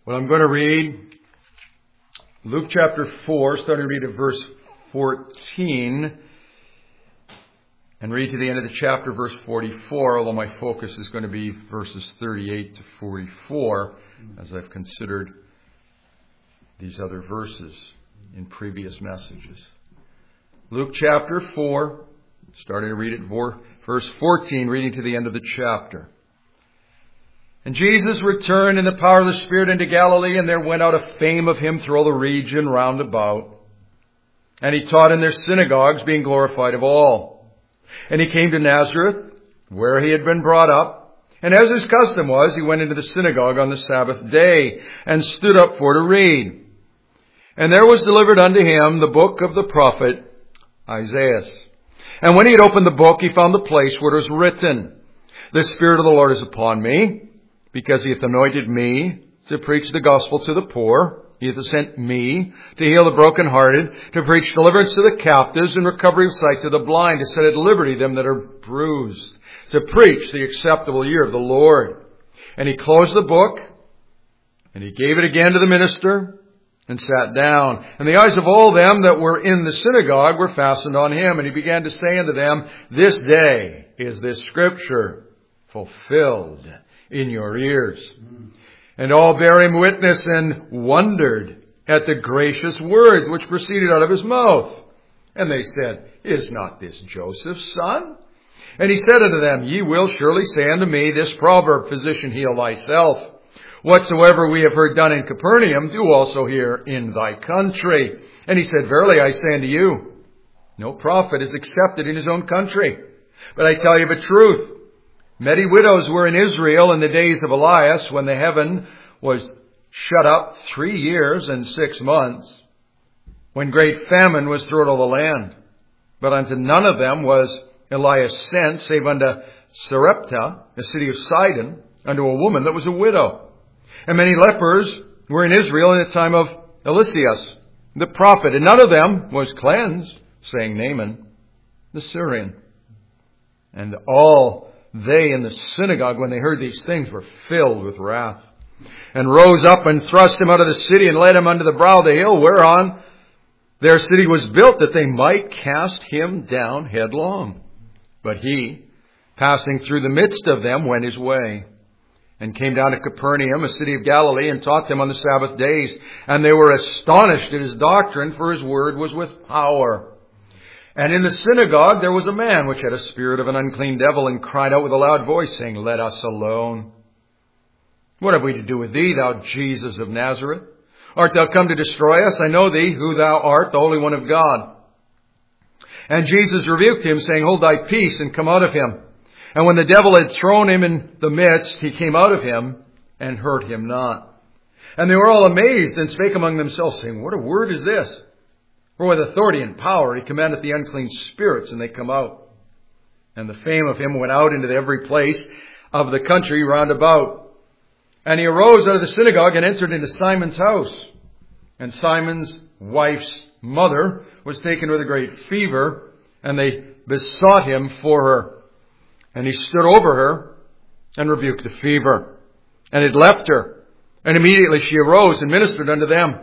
Well, I'm going to read Luke chapter 4, starting to read at verse 14, and read to the end of the chapter, verse 44, although my focus is going to be verses 38 to 44, as I've considered these other verses in previous messages. Luke chapter 4, starting to read at verse 14, reading to the end of the chapter. And Jesus returned in the power of the Spirit into Galilee, and there went out a fame of him through all the region round about. And he taught in their synagogues, being glorified of all. And he came to Nazareth, where he had been brought up. And as his custom was, he went into the synagogue on the Sabbath day, and stood up for to read. And there was delivered unto him the book of the prophet Isaiah. And when he had opened the book, he found the place where it was written, The Spirit of the Lord is upon me, because he hath anointed me to preach the gospel to the poor. He hath sent me to heal the brokenhearted, to preach deliverance to the captives, and recovery of sight to the blind, to set at liberty them that are bruised, to preach the acceptable year of the Lord. And he closed the book, and he gave it again to the minister, and sat down. And the eyes of all them that were in the synagogue were fastened on him. And he began to say unto them, This day is this scripture fulfilled in your ears. And all bare him witness, and wondered at the gracious words which proceeded out of his mouth. And they said, Is not this Joseph's son? And he said unto them, Ye will surely say unto me this proverb, Physician, heal thyself. Whatsoever we have heard done in Capernaum, do also here in thy country. And he said, Verily I say unto you, no prophet is accepted in his own country. But I tell you the truth, many widows were in Israel in the days of Elias, when the heaven was shut up 3 years and 6 months, when great famine was throughout all the land. But unto none of them was Elias sent, save unto Sarepta, a city of Sidon, unto a woman that was a widow. And many lepers were in Israel in the time of Eliseus, the prophet, and none of them was cleansed, saying Naaman, the Syrian. And all they in the synagogue, when they heard these things, were filled with wrath, and rose up and thrust him out of the city, and led him unto the brow of the hill, whereon their city was built, that they might cast him down headlong. But he, passing through the midst of them, went his way, and came down to Capernaum, a city of Galilee, and taught them on the Sabbath days. And they were astonished at his doctrine, for his word was with power. And in the synagogue there was a man which had a spirit of an unclean devil, and cried out with a loud voice, saying, Let us alone. What have we to do with thee, thou Jesus of Nazareth? Art thou come to destroy us? I know thee, who thou art, the Holy One of God. And Jesus rebuked him, saying, Hold thy peace, and come out of him. And when the devil had thrown him in the midst, he came out of him, and hurt him not. And they were all amazed, and spake among themselves, saying, What a word is this? For with authority and power he commandeth the unclean spirits, and they come out. And the fame of him went out into every place of the country round about. And he arose out of the synagogue, and entered into Simon's house. And Simon's wife's mother was taken with a great fever, and they besought him for her. And he stood over her, and rebuked the fever. And it left her. And immediately she arose, and ministered unto them.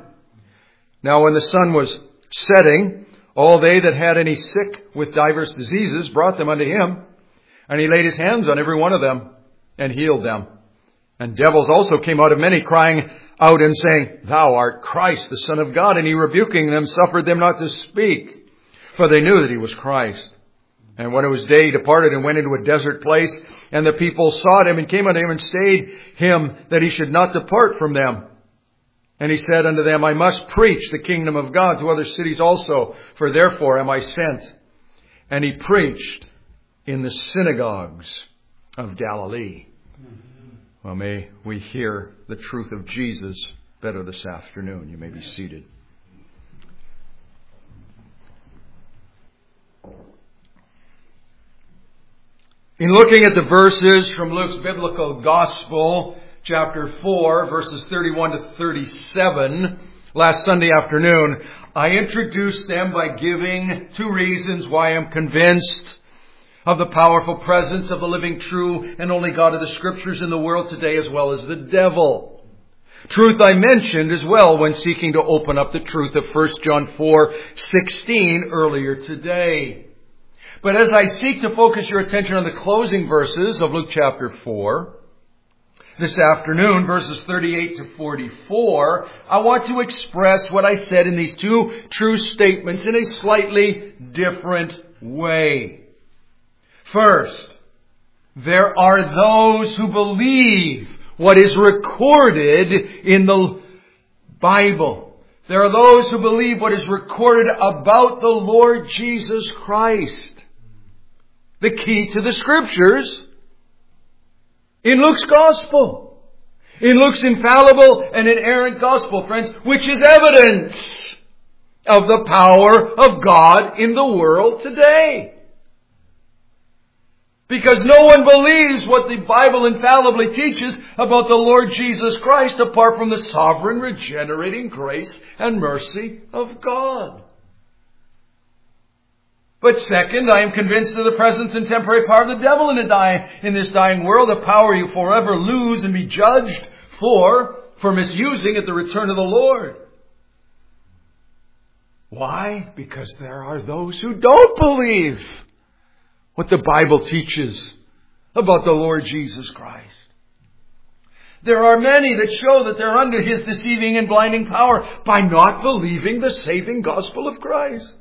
Now when the sun was setting, all they that had any sick with divers diseases brought them unto him. And he laid his hands on every one of them, and healed them. And devils also came out of many, crying out and saying, Thou art Christ, the Son of God. And he, rebuking them, suffered them not to speak, for they knew that he was Christ. And when it was day, he departed and went into a desert place. And the people sought him, and came unto him, and stayed him, that he should not depart from them. And he said unto them, I must preach the kingdom of God to other cities also, for therefore am I sent. And he preached in the synagogues of Galilee. Well, may we hear the truth of Jesus better this afternoon. You may be seated. In looking at the verses from Luke's biblical gospel, chapter 4, verses 31 to 37, last Sunday afternoon, I introduced them by giving 2 reasons why I'm convinced of the powerful presence of the living, true, and only God of the Scriptures in the world today, as well as the devil. Truth I mentioned as well when seeking to open up the truth of 1 John 4:16 earlier today. But as I seek to focus your attention on the closing verses of Luke chapter 4, this afternoon, verses 38 to 44, I want to express what I said in these two true statements in a slightly different way. First, there are those who believe what is recorded in the Bible. There are those who believe what is recorded about the Lord Jesus Christ. The key to the Scriptures in Luke's Gospel. In Luke's infallible and inerrant Gospel, friends, which is evidence of the power of God in the world today. Because no one believes what the Bible infallibly teaches about the Lord Jesus Christ apart from the sovereign, regenerating grace and mercy of God. But second, I am convinced of the presence and temporary power of the devil in this dying world, a power you forever lose and be judged for misusing at the return of the Lord. Why? Because there are those who don't believe what the Bible teaches about the Lord Jesus Christ. There are many that show that they're under His deceiving and blinding power by not believing the saving gospel of Christ.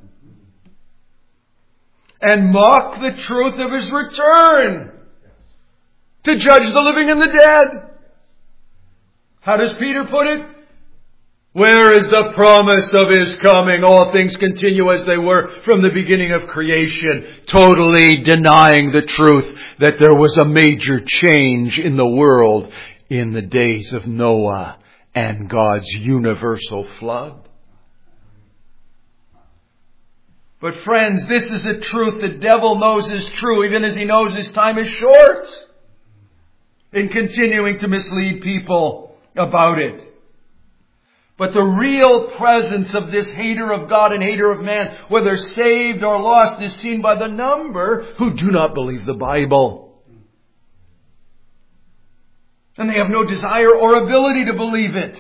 And mock the truth of His return to judge the living and the dead. How does Peter put it? Where is the promise of His coming? All things continue as they were from the beginning of creation, totally denying the truth that there was a major change in the world in the days of Noah and God's universal flood. But friends, this is a truth the devil knows is true, even as he knows his time is short in continuing to mislead people about it. But the real presence of this hater of God and hater of man, whether saved or lost, is seen by the number who do not believe the Bible. And they have no desire or ability to believe it.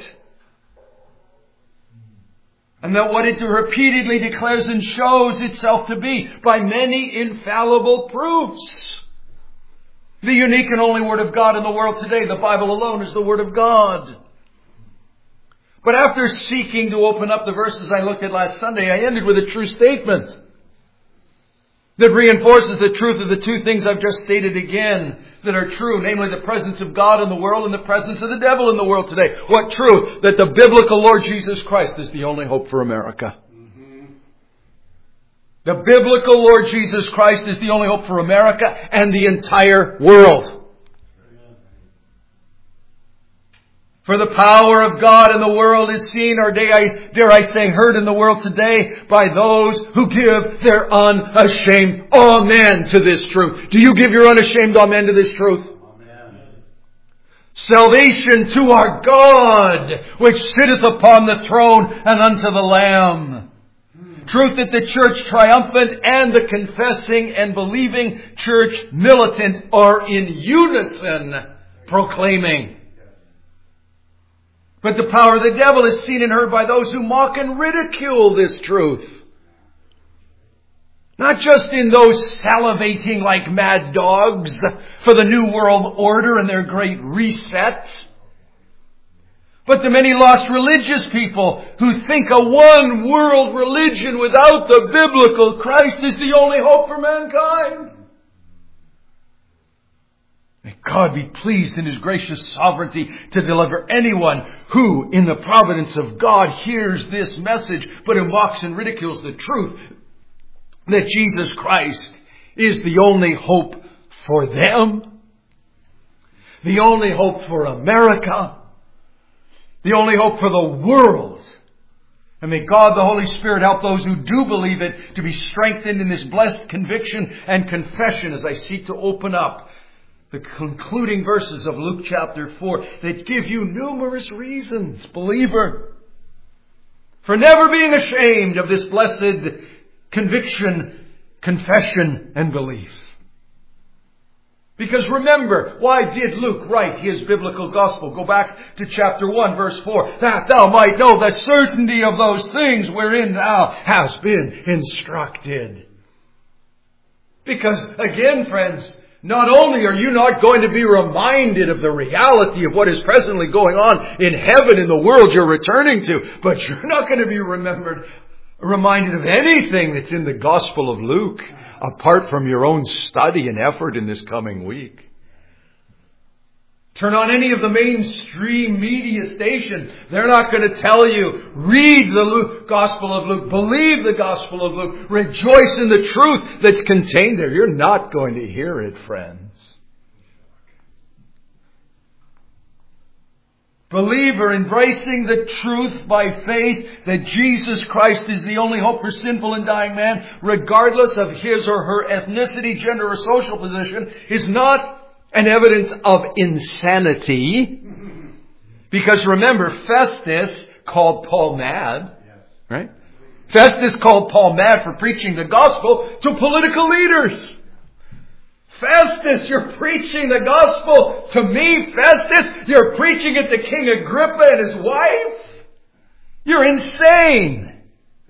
And that what it repeatedly declares and shows itself to be by many infallible proofs. The unique and only Word of God in the world today, the Bible alone, is the Word of God. But after seeking to open up the verses I looked at last Sunday, I ended with a true statement that reinforces the truth of the two things I've just stated again that are true, namely the presence of God in the world and the presence of the devil in the world today. What truth? That the biblical Lord Jesus Christ is the only hope for America. The biblical Lord Jesus Christ is the only hope for America and the entire world. For the power of God in the world is seen, or dare I say, heard in the world today by those who give their unashamed amen to this truth. Do you give your unashamed amen to this truth? Amen. Salvation to our God, which sitteth upon the throne and unto the Lamb. Truth that the church triumphant and the confessing and believing church militant are in unison proclaiming. But the power of the devil is seen and heard by those who mock and ridicule this truth. Not just in those salivating like mad dogs for the New World Order and their great reset, but the many lost religious people who think a one world religion without the biblical Christ is the only hope for mankind. May God be pleased in His gracious sovereignty to deliver anyone who, in the providence of God, hears this message, but who mocks and ridicules the truth that Jesus Christ is the only hope for them, the only hope for America, the only hope for the world. And may God the Holy Spirit help those who do believe it to be strengthened in this blessed conviction and confession as I seek to open up the concluding verses of Luke chapter 4 that give you numerous reasons, believer, for never being ashamed of this blessed conviction, confession, and belief. Because remember, why did Luke write his biblical gospel? Go back to chapter 1, verse 4. That thou might know the certainty of those things wherein thou hast been instructed. Because again, friends, not only are you not going to be reminded of the reality of what is presently going on in heaven, in the world you're returning to, but you're not going to be reminded of anything that's in the Gospel of Luke, apart from your own study and effort in this coming week. Turn on any of the mainstream media station. They're not going to tell you, read the Gospel of Luke, believe the Gospel of Luke, rejoice in the truth that's contained there. You're not going to hear it, friends. Believer, embracing the truth by faith that Jesus Christ is the only hope for sinful and dying man, regardless of his or her ethnicity, gender, or social position, is not an evidence of insanity. Because remember, Festus called Paul mad. Right? Festus called Paul mad for preaching the gospel to political leaders. Festus, you're preaching the gospel to me, Festus. You're preaching it to King Agrippa and his wife. You're insane.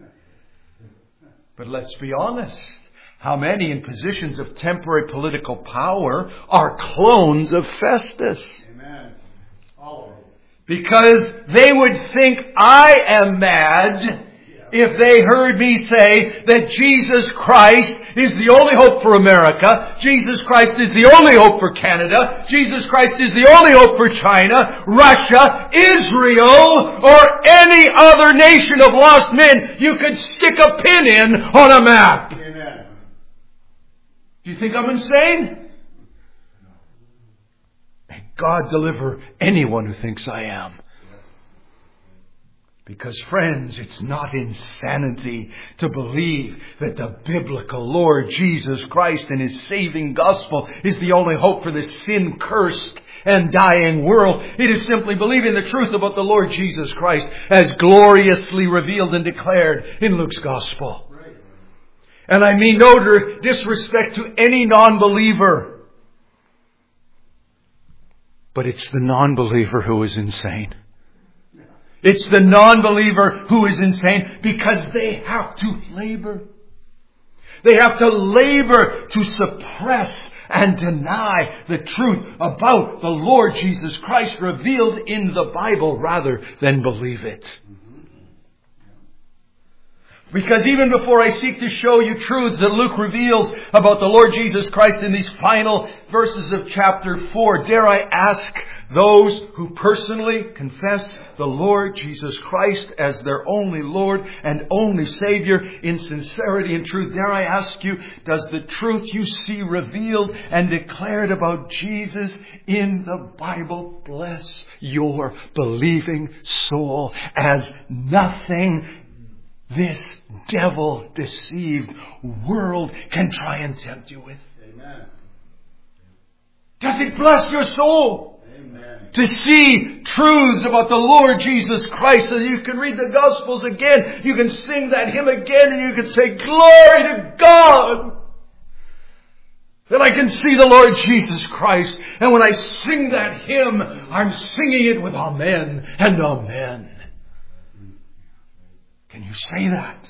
But let's be honest. How many in positions of temporary political power are clones of Festus? Amen. All of them. Because they would think I am mad if they heard me say that Jesus Christ is the only hope for America, Jesus Christ is the only hope for Canada, Jesus Christ is the only hope for China, Russia, Israel, or any other nation of lost men you could stick a pin in on a map. Amen. Do you think I'm insane? May God deliver anyone who thinks I am. Because, friends, it's not insanity to believe that the biblical Lord Jesus Christ and His saving gospel is the only hope for this sin-cursed and dying world. It is simply believing the truth about the Lord Jesus Christ as gloriously revealed and declared in Luke's gospel. And I mean no disrespect to any non-believer. But it's the non-believer who is insane. It's the non-believer who is insane because they have to labor. They have to labor to suppress and deny the truth about the Lord Jesus Christ revealed in the Bible rather than believe it. Because even before I seek to show you truths that Luke reveals about the Lord Jesus Christ in these final verses of chapter 4, dare I ask those who personally confess the Lord Jesus Christ as their only Lord and only Savior in sincerity and truth, dare I ask you, does the truth you see revealed and declared about Jesus in the Bible bless your believing soul as nothing this devil-deceived world can try and tempt you with? Amen. Does it bless your soul? Amen. To see truths about the Lord Jesus Christ, so you can read the Gospels again, you can sing that hymn again, and you can say, glory to God! That I can see the Lord Jesus Christ, and when I sing that hymn, I'm singing it with amen and amen. Can you say that?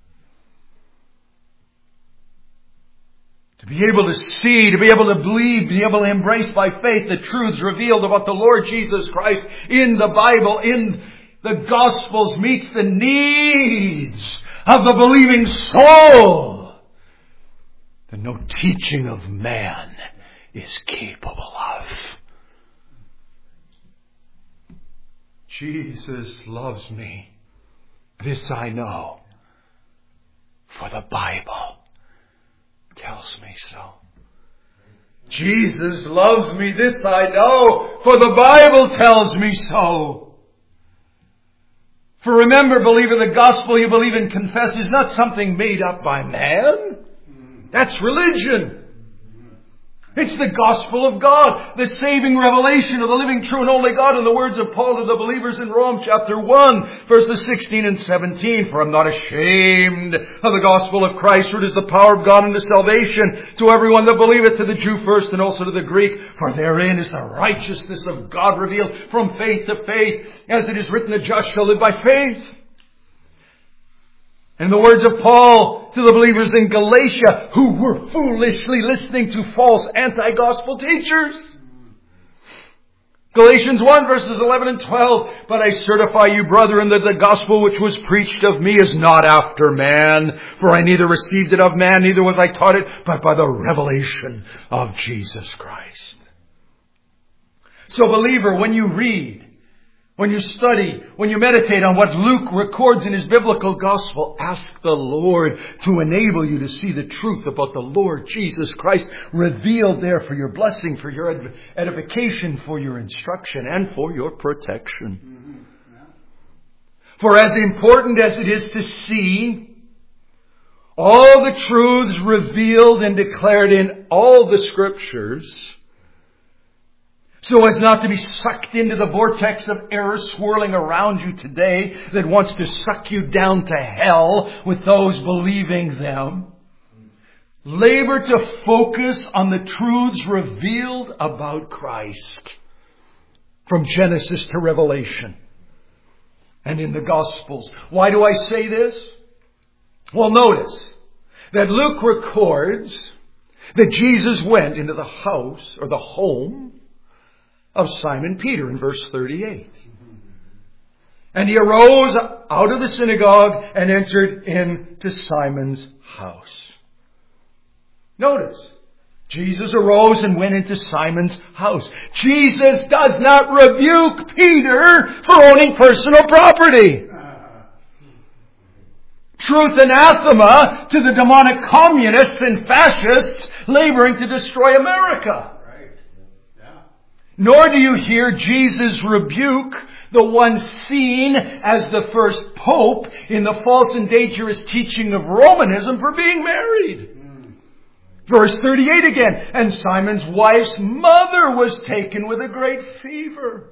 To be able to see, to be able to believe, to be able to embrace by faith the truths revealed about the Lord Jesus Christ in the Bible, in the Gospels, meets the needs of the believing soul that no teaching of man is capable of. Jesus loves me. This I know, for the Bible tells me so. Jesus loves me, this I know, for the Bible tells me so. For remember, believing the gospel you believe and confess is not something made up by man. That's religion. It's the gospel of God, the saving revelation of the living, true and only God, in the words of Paul to the believers in Rome chapter 1, verses 16 and 17. For I'm not ashamed of the gospel of Christ, for it is the power of God unto salvation to everyone that believeth, to the Jew first and also to the Greek. For therein is the righteousness of God revealed from faith to faith, as it is written, the just shall live by faith. And the words of Paul to the believers in Galatia, who were foolishly listening to false anti-gospel teachers. Galatians 1 verses 11 and 12. But I certify you, brethren, that the gospel which was preached of me is not after man. For I neither received it of man, neither was I taught it, but by the revelation of Jesus Christ. So believer, when you read, when you study, when you meditate on what Luke records in his biblical gospel, ask the Lord to enable you to see the truth about the Lord Jesus Christ revealed there for your blessing, for your edification, for your instruction, and for your protection. For as important as it is to see all the truths revealed and declared in all the Scriptures, so as not to be sucked into the vortex of error swirling around you today that wants to suck you down to hell with those believing them. Labor to focus on the truths revealed about Christ from Genesis to Revelation and in the Gospels. Why do I say this? Well, notice that Luke records that Jesus went into the house or the home of Simon Peter in verse 38. And he arose out of the synagogue and entered into Simon's house. Notice, Jesus arose and went into Simon's house. Jesus does not rebuke Peter for owning personal property. Truth anathema to the demonic communists and fascists laboring to destroy America. Nor do you hear Jesus rebuke the one seen as the first pope in the false and dangerous teaching of Romanism for being married. Verse 38 again. And Simon's wife's mother was taken with a great fever.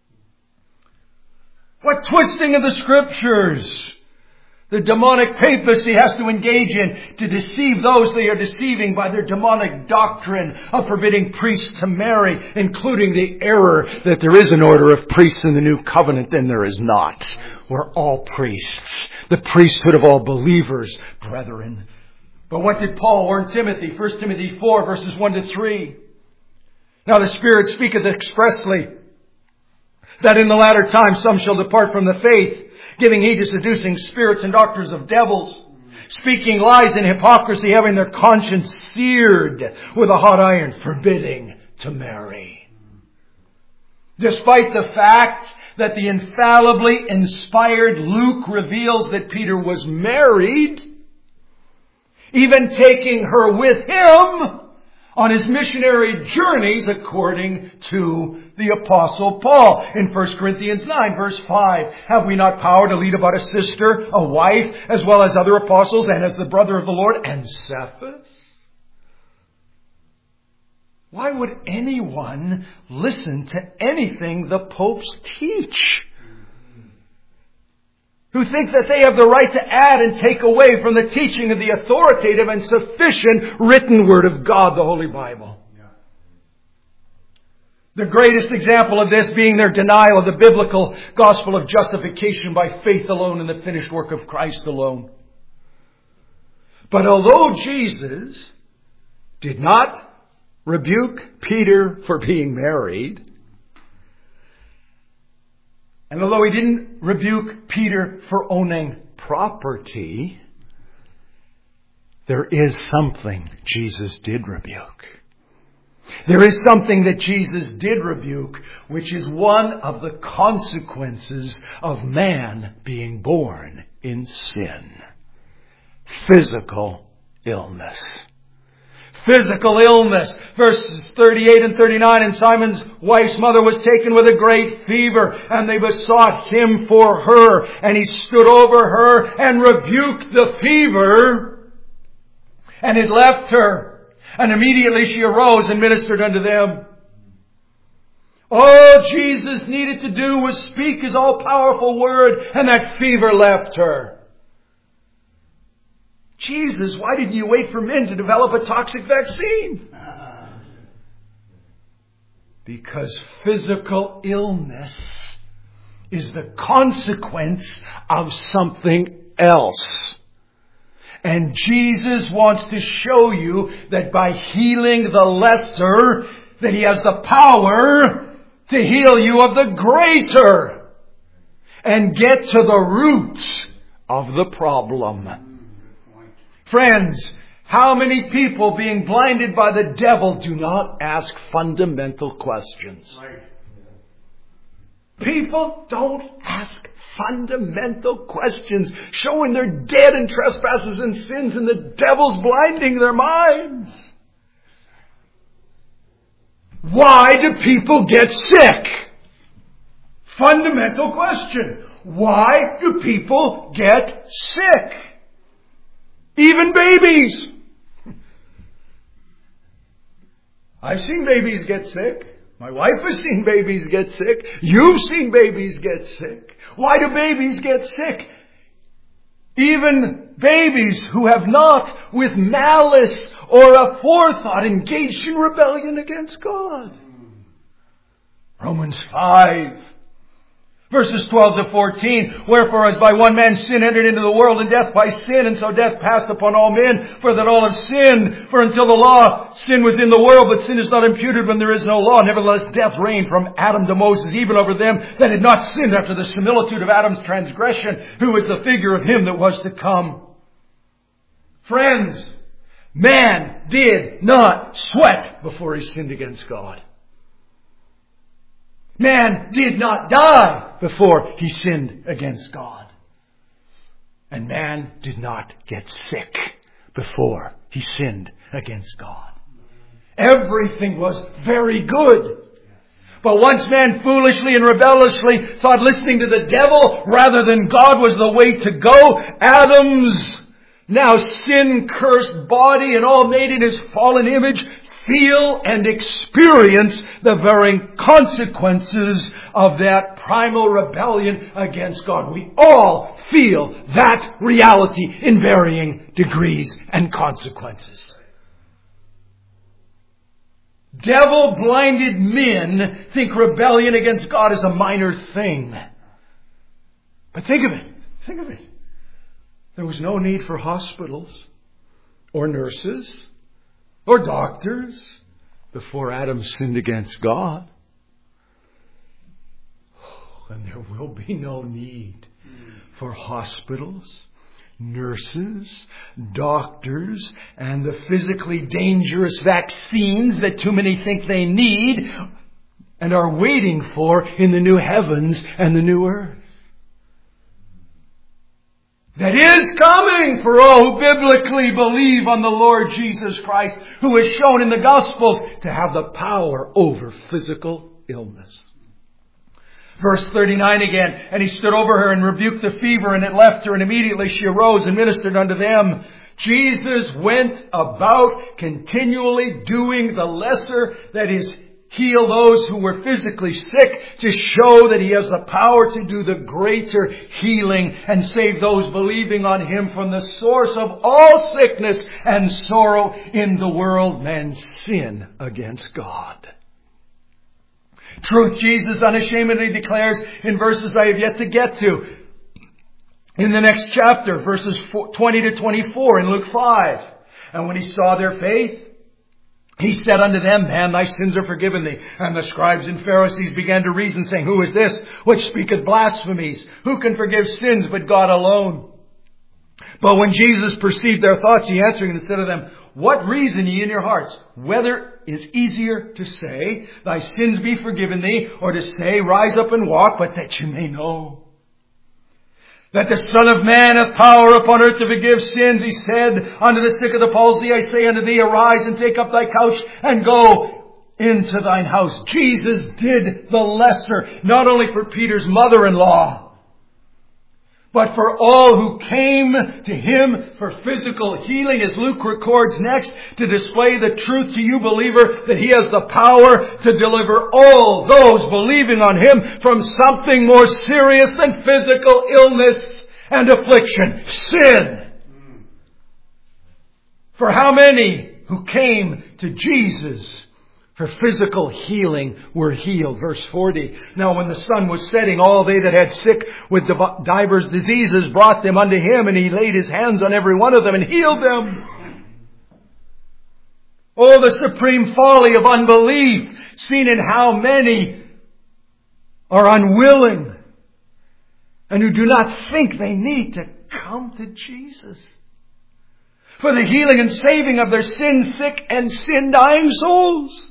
What twisting of the Scriptures the demonic papacy has to engage in to deceive those they are deceiving by their demonic doctrine of forbidding priests to marry, including the error that there is an order of priests in the new covenant, and there is not. We're all priests. The priesthood of all believers, brethren. But what did Paul warn Timothy? 1 Timothy 4 verses 1 to 3. Now the Spirit speaketh expressly that in the latter time some shall depart from the faith, giving heed to seducing spirits and doctors of devils, speaking lies in hypocrisy, having their conscience seared with a hot iron, forbidding to marry. Despite the fact that the infallibly inspired Luke reveals that Peter was married, even taking her with him on his missionary journeys according to the Apostle Paul. In 1 Corinthians 9 verse 5, have we not power to lead about a sister, a wife, as well as other apostles, and as the brother of the Lord, and Cephas? Why would anyone listen to anything the popes teach? Who think that they have the right to add and take away from the teaching of the authoritative and sufficient written Word of God, the Holy Bible. The greatest example of this being their denial of the biblical gospel of justification by faith alone in the finished work of Christ alone. But although Jesus did not rebuke Peter for being married, and although he didn't rebuke Peter for owning property, there is something Jesus did rebuke. There is something that Jesus did rebuke, which is one of the consequences of man being born in sin. Physical illness. Physical illness. Verses 38 and 39, and Simon's wife's mother was taken with a great fever, and they besought him for her, and he stood over her and rebuked the fever, and it left her. And immediately she arose and ministered unto them. All Jesus needed to do was speak His all-powerful word, and that fever left her. Jesus, why didn't you wait for men to develop a toxic vaccine? Because physical illness is the consequence of something else. And Jesus wants to show you that by healing the lesser, that He has the power to heal you of the greater and get to the root of the problem. Friends, how many people being blinded by the devil do not ask fundamental questions? People don't ask fundamental questions, showing they're dead in trespasses and sins, and the devil's blinding their minds. Why do people get sick? Fundamental question. Why do people get sick? Even babies. I've seen babies get sick. My wife has seen babies get sick. You've seen babies get sick. Why do babies get sick? Even babies who have not, with malice or a forethought, engaged in rebellion against God. Romans 5. Verses 12 to 14. Wherefore, as by one man sin entered into the world, and death by sin, and so death passed upon all men, for that all have sinned. For until the law, sin was in the world, but sin is not imputed when there is no law. Nevertheless, death reigned from Adam to Moses, even over them that had not sinned, after the similitude of Adam's transgression, who was the figure of him that was to come. Friends, man did not sweat before he sinned against God. Man did not die before he sinned against God. And man did not get sick before he sinned against God. Everything was very good. But once man foolishly and rebelliously thought listening to the devil rather than God was the way to go, Adam's now sin-cursed body and all made in his fallen image feel and experience the varying consequences of that primal rebellion against God. We all feel that reality in varying degrees and consequences. Devil-blinded men think rebellion against God is a minor thing. But think of it. There was no need for hospitals or nurses or doctors before Adam sinned against God. And there will be no need for hospitals, nurses, doctors, and the physically dangerous vaccines that too many think they need and are waiting for in the new heavens and the new earth. That is coming for all who biblically believe on the Lord Jesus Christ, who is shown in the Gospels to have the power over physical illness. Verse 39 again, and he stood over her and rebuked the fever, and it left her, and immediately she arose and ministered unto them. Jesus went about continually doing the lesser, that is, heal those who were physically sick, to show that He has the power to do the greater healing and save those believing on Him from the source of all sickness and sorrow in the world, man's sin against God. Truth Jesus unashamedly declares in verses I have yet to get to. In the next chapter, verses 20 to 24 in Luke 5. And when He saw their faith, He said unto them, Man, thy sins are forgiven thee. And the scribes and Pharisees began to reason, saying, Who is this which speaketh blasphemies? Who can forgive sins but God alone? But when Jesus perceived their thoughts, He answering and said to them, What reason ye in your hearts? Whether is easier to say, Thy sins be forgiven thee, or to say, Rise up and walk, but that you may know that the Son of Man hath power upon earth to forgive sins. He said unto the sick of the palsy, I say unto thee, Arise and take up thy couch and go into thine house. Jesus did the lesser, not only for Peter's mother-in-law, But for all who came to Him for physical healing, as Luke records next, to display the truth to you, believer, that He has the power to deliver all those believing on Him from something more serious than physical illness and affliction, sin. For how many who came to Jesus for physical healing were healed. Verse 40. Now when the sun was setting, all they that had sick with divers diseases brought them unto Him, and He laid His hands on every one of them and healed them. Oh, the supreme folly of unbelief, seen in how many are unwilling and who do not think they need to come to Jesus for the healing and saving of their sin-sick and sin-dying souls.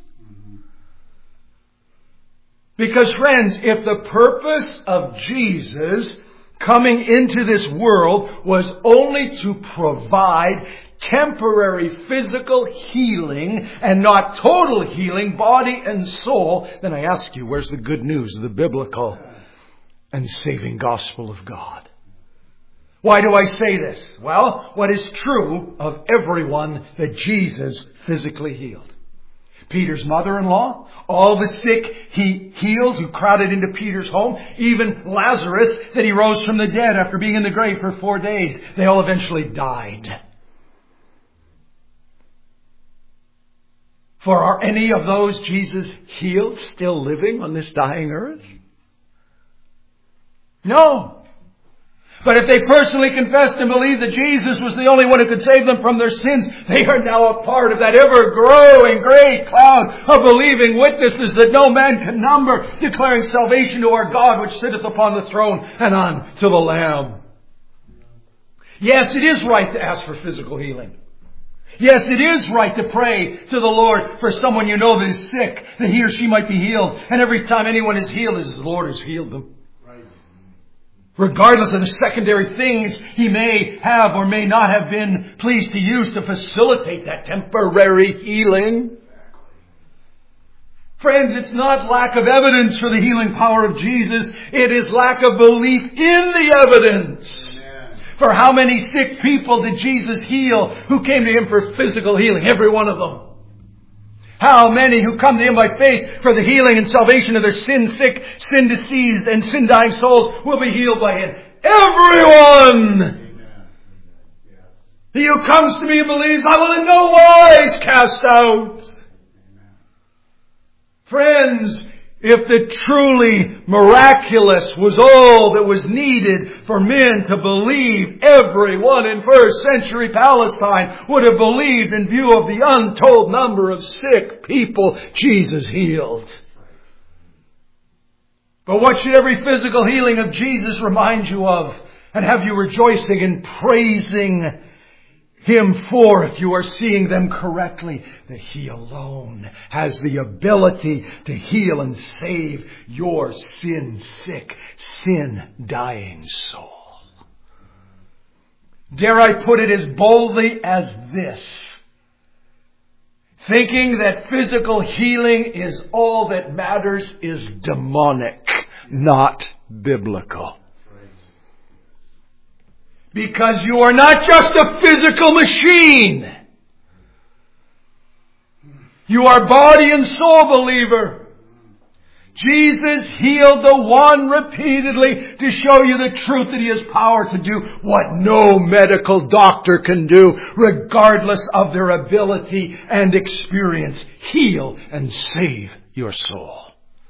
Because, friends, if the purpose of Jesus coming into this world was only to provide temporary physical healing and not total healing, body and soul, then I ask you, where's the good news of the biblical and saving gospel of God? Why do I say this? Well, what is true of everyone that Jesus physically healed? Peter's mother-in-law, all the sick He healed who crowded into Peter's home, even Lazarus that He rose from the dead after being in the grave for 4 days. They all eventually died. For are any of those Jesus healed still living on this dying earth? No. But if they personally confessed and believed that Jesus was the only one who could save them from their sins, they are now a part of that ever-growing great cloud of believing witnesses that no man can number, declaring salvation to our God which sitteth upon the throne and unto the Lamb. Yes, it is right to ask for physical healing. Yes, it is right to pray to the Lord for someone you know that is sick, that he or she might be healed. And every time anyone is healed, it's the Lord who's healed them. Regardless of the secondary things He may have or may not have been pleased to use to facilitate that temporary healing. Friends, it's not lack of evidence for the healing power of Jesus. It is lack of belief in the evidence. Amen. For how many sick people did Jesus heal who came to Him for physical healing? Every one of them. How many who come to Him by faith for the healing and salvation of their sin-sick, sin-diseased, and sin-dying souls will be healed by Him? Everyone! Amen. Yes. He who comes to me and believes, I will in no wise cast out. Amen. Friends, if the truly miraculous was all that was needed for men to believe, everyone in first century Palestine would have believed in view of the untold number of sick people Jesus healed. But what should every physical healing of Jesus remind you of and have you rejoicing and praising Him for, if you are seeing them correctly, that He alone has the ability to heal and save your sin-sick, sin-dying soul. Dare I put it as boldly as this? Thinking that physical healing is all that matters is demonic, not biblical. Because you are not just a physical machine. You are body and soul, believer. Jesus healed the one repeatedly to show you the truth that He has power to do what no medical doctor can do, regardless of their ability and experience. Heal and save your soul.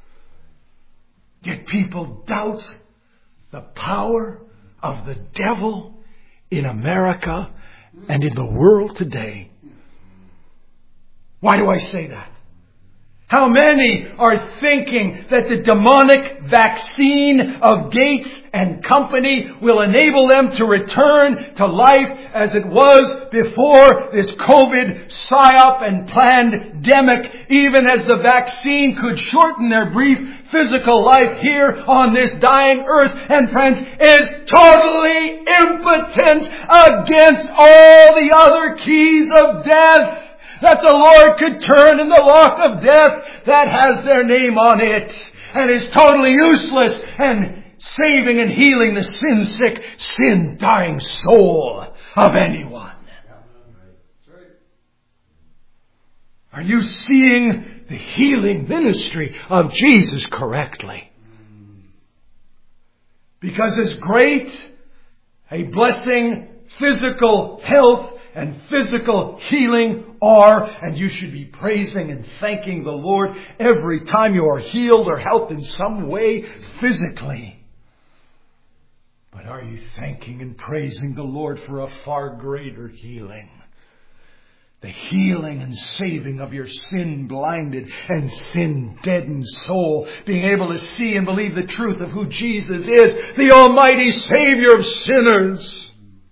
Yet people doubt the power of the devil in America and in the world today. Why do I say that? How many are thinking that the demonic vaccine of Gates and company will enable them to return to life as it was before this COVID psyop and pandemic, even as the vaccine could shorten their brief physical life here on this dying earth, and friends, is totally impotent against all the other keys of death that the Lord could turn in the lock of death that has their name on it and is totally useless and saving and healing the sin-sick, sin-dying soul of anyone. Are you seeing the healing ministry of Jesus correctly? Because as great a blessing physical health and physical healing are, and you should be praising and thanking the Lord every time you are healed or helped in some way physically. But are you thanking and praising the Lord for a far greater healing? The healing and saving of your sin-blinded and sin-deadened soul. Being able to see and believe the truth of who Jesus is, the Almighty Savior of sinners.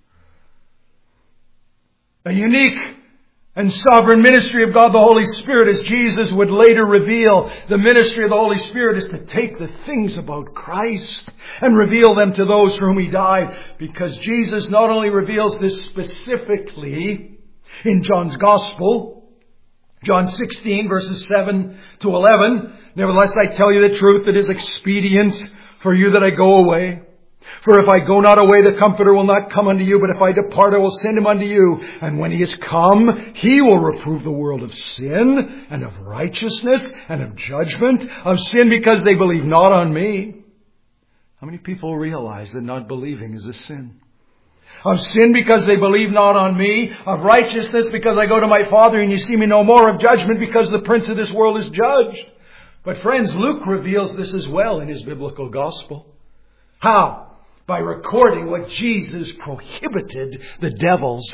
A unique and sovereign ministry of God the Holy Spirit, as Jesus would later reveal. The ministry of the Holy Spirit is to take the things about Christ and reveal them to those for whom He died. Because Jesus not only reveals this specifically in John's Gospel, John 16 verses 7 to 11, nevertheless I tell you the truth, it is expedient for you that I go away. For if I go not away, the Comforter will not come unto you, but if I depart, I will send him unto you. And when he is come, he will reprove the world of sin, and of righteousness, and of judgment. Of sin because they believe not on me. How many people realize that not believing is a sin? Of sin because they believe not on me. Of righteousness because I go to my Father and you see me no more. Of judgment because the prince of this world is judged. But friends, Luke reveals this as well in his biblical gospel. How? By recording what Jesus prohibited the devils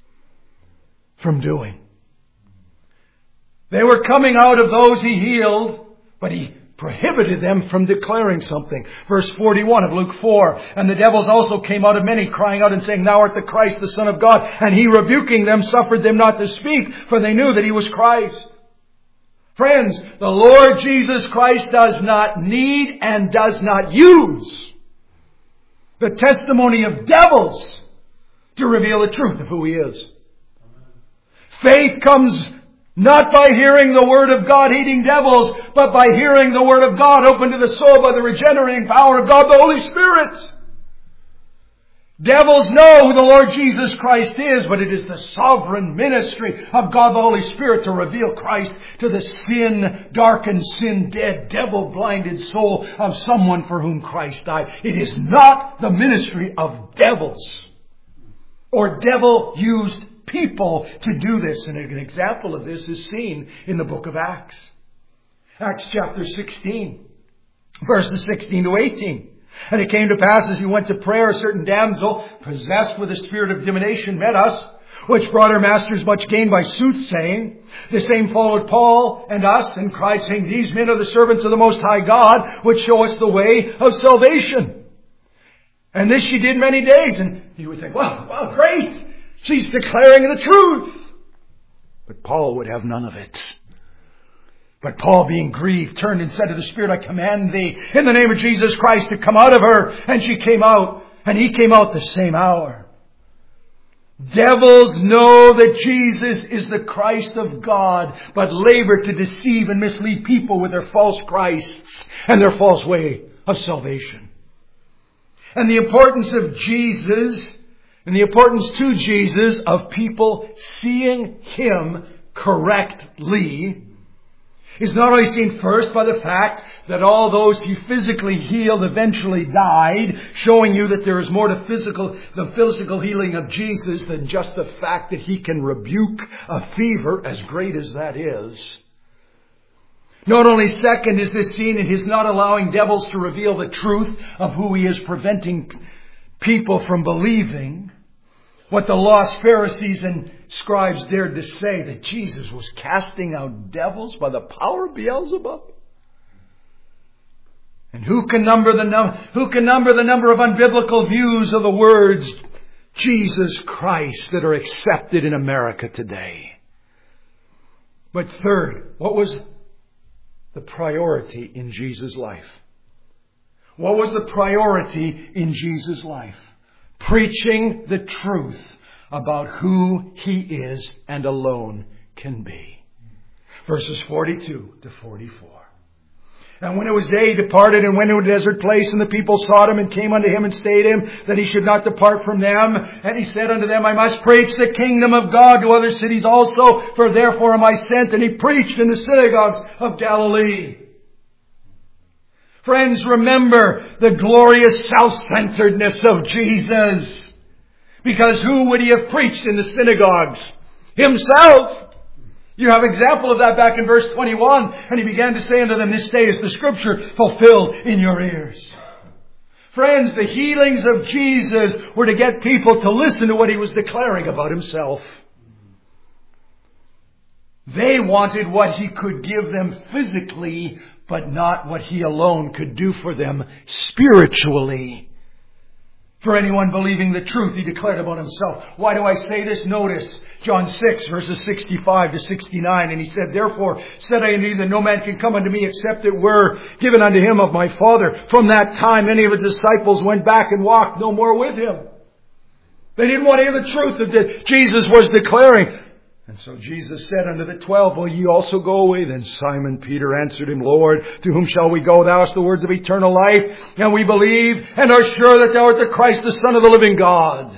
from doing. They were coming out of those he healed, but he prohibited them from declaring something. Verse 41 of Luke 4. And the devils also came out of many, crying out and saying, Thou art the Christ, the Son of God. And he, rebuking them, suffered them not to speak, for they knew that he was Christ. Friends, the Lord Jesus Christ does not need and does not use the testimony of devils to reveal the truth of who He is. Faith comes not by hearing the Word of God hating devils, but by hearing the Word of God open to the soul by the regenerating power of God, the Holy Spirit. Devils know who the Lord Jesus Christ is, but it is the sovereign ministry of God the Holy Spirit to reveal Christ to the sin-darkened, sin-dead, devil-blinded soul of someone for whom Christ died. It is not the ministry of devils or devil-used people to do this. And an example of this is seen in the book of Acts. Acts chapter 16, verses 16 to 18. And it came to pass as he went to prayer, a certain damsel, possessed with a spirit of divination, met us, which brought her masters much gain by soothsaying. The same followed Paul and us, and cried, saying, These men are the servants of the Most High God, which show us the way of salvation. And this she did many days. And you would think, well, great. She's declaring the truth. But Paul would have none of it. But Paul, being grieved, turned and said to the Spirit, I command thee in the name of Jesus Christ to come out of her. And she came out, and he came out the same hour. Devils know that Jesus is the Christ of God, but labor to deceive and mislead people with their false Christs and their false way of salvation. And the importance of Jesus, and the importance to Jesus of people seeing Him correctly, is not only seen first by the fact that all those He physically healed eventually died, showing you that there is more to the physical healing of Jesus than just the fact that He can rebuke a fever, as great as that is. Not only second is this seen in His not allowing devils to reveal the truth of who He is, preventing people from believing what the lost Pharisees and scribes dared to say, that Jesus was casting out devils by the power of Beelzebub. And who can number the number of unbiblical views of the words Jesus Christ that are accepted in America today? But third, what was the priority in Jesus' life? What was the priority in Jesus' life? Preaching the truth about who He is and alone can be. Verses 42 to 44. And when it was day, he departed and went to a desert place, and the people sought him and came unto him and stayed him, that he should not depart from them. And he said unto them, I must preach the kingdom of God to other cities also, for therefore am I sent. And he preached in the synagogues of Galilee. Friends, remember the glorious self-centeredness of Jesus. Because who would he have preached in the synagogues? Himself. You have example of that back in verse 21. And he began to say unto them, this day is the scripture fulfilled in your ears. Friends, the healings of Jesus were to get people to listen to what he was declaring about himself. They wanted what he could give them physically, but not what he alone could do for them spiritually. For anyone believing the truth he declared about himself. Why do I say this? Notice John 6 verses 65 to 69. And he said, therefore said I unto you that no man can come unto me except it were given unto him of my Father. From that time many of his disciples went back and walked no more with him. They didn't want to hear the truth that Jesus was declaring. And so Jesus said unto the 12, will ye also go away? Then Simon Peter answered him, Lord, to whom shall we go? Thou hast the words of eternal life, and we believe and are sure that thou art the Christ, the Son of the living God.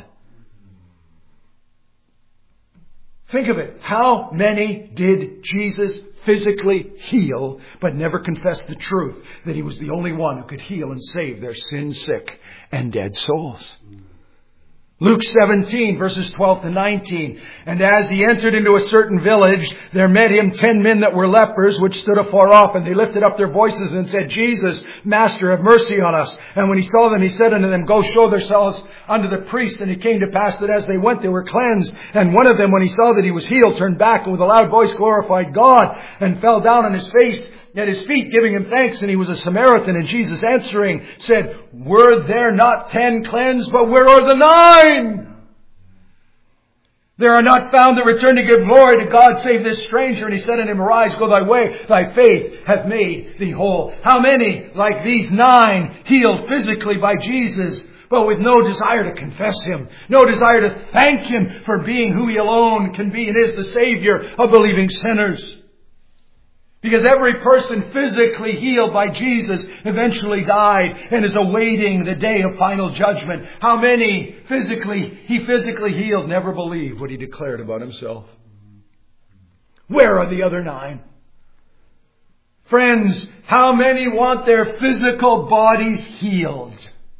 Think of it. How many did Jesus physically heal, but never confess the truth that he was the only one who could heal and save their sin-sick and dead souls? Luke 17 verses 12 to 19. And as he entered into a certain village, there met him 10 men that were lepers, which stood afar off. And they lifted up their voices and said, Jesus, Master, have mercy on us. And when he saw them, he said unto them, go show yourselves unto the priest. And it came to pass that as they went, they were cleansed. And one of them, when he saw that he was healed, turned back and with a loud voice glorified God and fell down on his face at his feet, giving him thanks. And he was a Samaritan. And Jesus answering said, were there not 10 cleansed, but where are the 9? There are not found that return to give glory to God save this stranger. And he said unto him, arise, go thy way. Thy faith hath made thee whole. How many, like these 9, healed physically by Jesus, but with no desire to confess him, no desire to thank him for being who he alone can be and is the Savior of believing sinners? Because every person physically healed by Jesus eventually died and is awaiting the day of final judgment. How many he physically healed never believed what he declared about himself? Where are the other 9? Friends, how many want their physical bodies healed?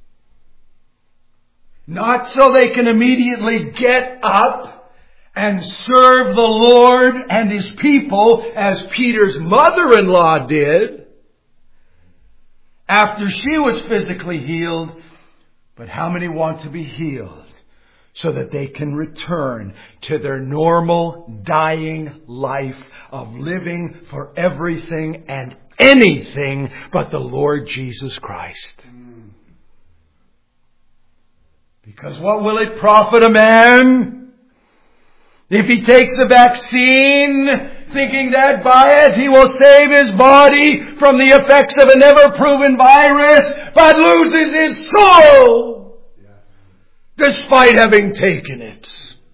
Not so they can immediately get up and serve the Lord and his people as Peter's mother-in-law did after she was physically healed. But how many want to be healed so that they can return to their normal dying life of living for everything and anything but the Lord Jesus Christ? Because what will it profit a man if he takes a vaccine, thinking that by it he will save his body from the effects of a never-proven virus, but loses his soul despite having taken it?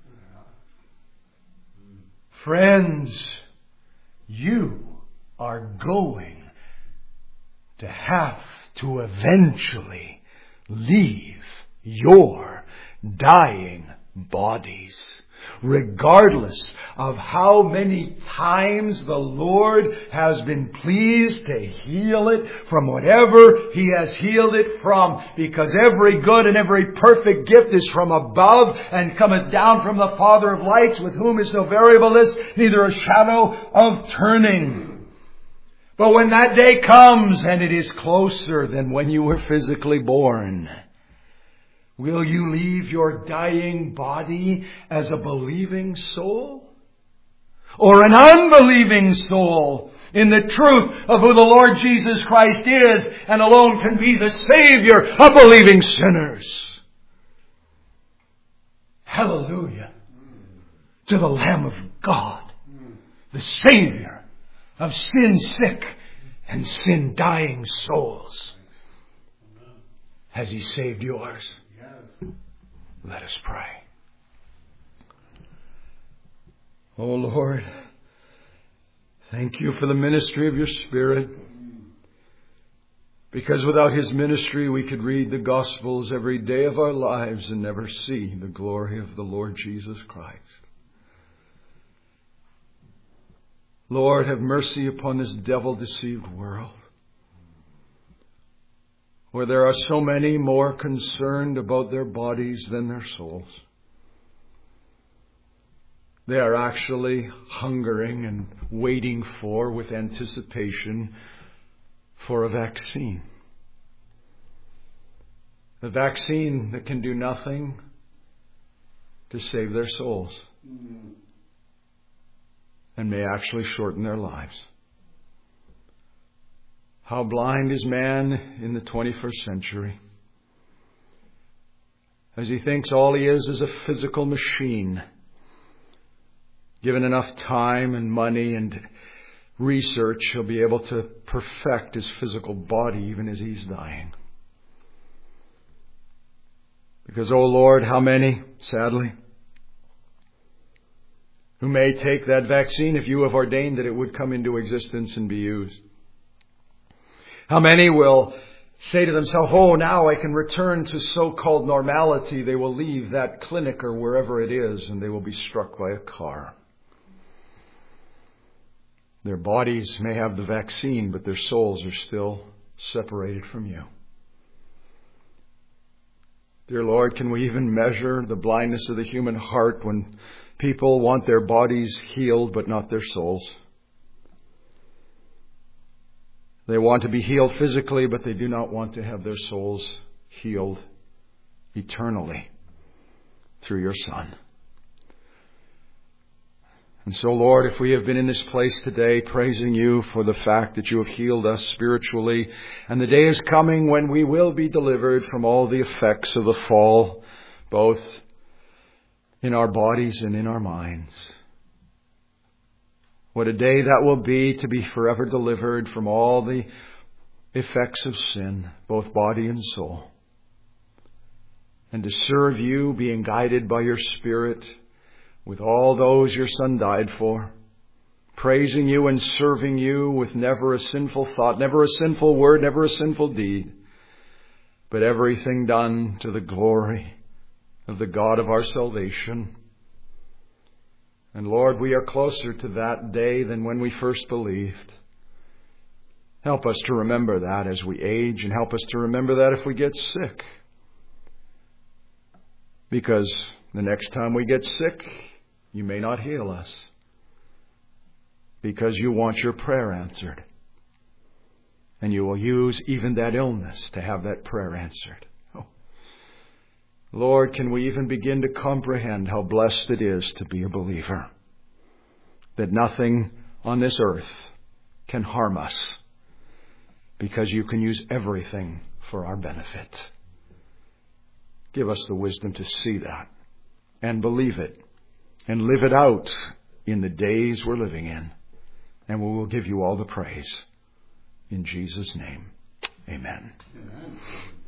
Friends, you are going to have to eventually leave your dying bodies. Regardless of how many times the Lord has been pleased to heal it from whatever he has healed it from. Because every good and every perfect gift is from above and cometh down from the Father of lights, with whom is no variableness, neither a shadow of turning. But when that day comes, and it is closer than when you were physically born, will you leave your dying body as a believing soul? Or an unbelieving soul in the truth of who the Lord Jesus Christ is and alone can be the Savior of believing sinners? Hallelujah to the Lamb of God, the Savior of sin-sick and sin-dying souls. Has he saved yours? Let us pray. Oh Lord, thank you for the ministry of your Spirit. Because without His ministry, we could read the Gospels every day of our lives and never see the glory of the Lord Jesus Christ. Lord, have mercy upon this devil-deceived world, where there are so many more concerned about their bodies than their souls. They are actually hungering and waiting for, with anticipation, for a vaccine. A vaccine that can do nothing to save their souls and may actually shorten their lives. How blind is man in the 21st century, as he thinks all he is a physical machine. Given enough time and money and research, he'll be able to perfect his physical body even as he's dying. Because, oh Lord, how many, sadly, who may take that vaccine if you have ordained that it would come into existence and be used. How many will say to themselves, oh, now I can return to so-called normality. They will leave that clinic or wherever it is and they will be struck by a car. Their bodies may have the vaccine, but their souls are still separated from you. Dear Lord, can we even measure the blindness of the human heart when people want their bodies healed but not their souls? They want to be healed physically, but they do not want to have their souls healed eternally through your Son. And so, Lord, if we have been in this place today praising you for the fact that you have healed us spiritually, and the day is coming when we will be delivered from all the effects of the fall, both in our bodies and in our minds. What a day that will be to be forever delivered from all the effects of sin, both body and soul. And to serve you, being guided by your Spirit, with all those your Son died for, praising you and serving you with never a sinful thought, never a sinful word, never a sinful deed, but everything done to the glory of the God of our salvation. And Lord, we are closer to that day than when we first believed. Help us to remember that as we age, and help us to remember that if we get sick. Because the next time we get sick, you may not heal us. Because you want your prayer answered. And you will use even that illness to have that prayer answered. Oh. Lord, can we even begin to comprehend how blessed it is to be a believer? That nothing on this earth can harm us, because you can use everything for our benefit. Give us the wisdom to see that and believe it and live it out in the days we're living in. And we will give you all the praise. In Jesus' name, amen. Amen.